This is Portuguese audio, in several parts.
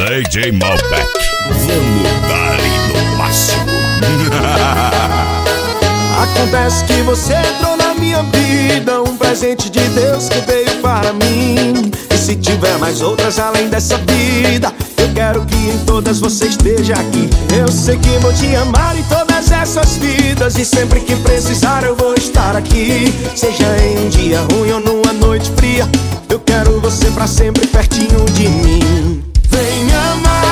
DJ Malbec, vamos dar-lhe no máximo. Acontece que você entrou na minha vida, um presente de Deus que veio para mim. E se tiver mais outras além dessa vida, eu quero que em todas você esteja aqui. Eu sei que vou te amar em todas essas vidas, e sempre que precisar eu vou estar aqui. Seja em um dia ruim ou numa noite fria, eu quero você pra sempre pertinho de mim. Vem me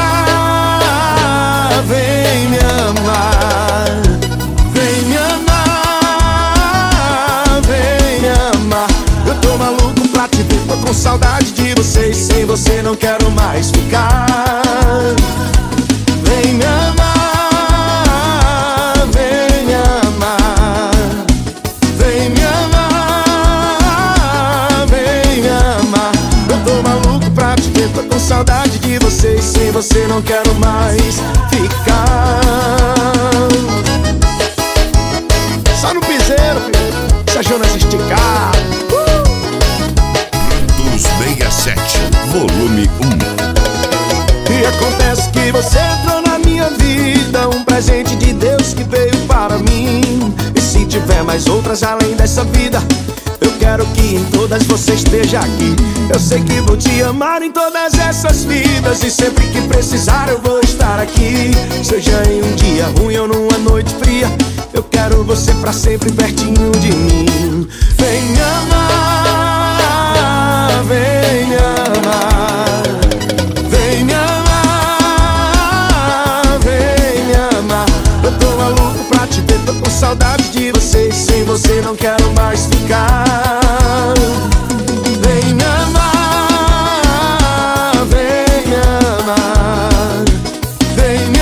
amar, vem me amar, vem me amar, vem me amar. Eu tô maluco pra te ver, tô com saudade de você, e sem você não quero mais ficar. Vem me amar, vem me amar, vem me amar, vem me amar. Eu tô maluco pra te ver, tô com saudade de você, e sem você não quero mais ficar. Só no piseiro, filho, se a Jonas esticar. Dos 67, volume 1. E acontece que você entrou na minha vida, um presente de Deus que veio para mim. E se tiver mais outras além dessa vida, eu quero que em todas você esteja aqui. Eu sei que vou te amar em todas essas vidas, e sempre que precisar eu vou estar aqui. Seja em um dia ruim ou numa noite fria, eu quero você pra sempre pertinho de mim. Vem me amar, vem me amar, vem me amar, vem me amar. Eu tô maluco pra te ver, tô com saudade de você, e sem você não quero mais ficar. Vem me amar, vem me amar, vem me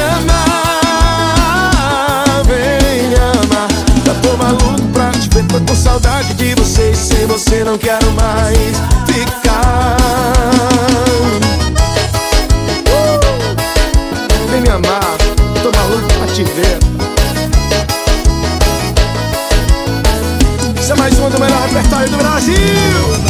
amar, vem me amar. Eu tô maluco pra te ver, tô com saudade de você, e sem você não quero mais ficar. Vem me amar, tô maluco pra te ver. Isso é mais uma do melhor repertório do Brasil.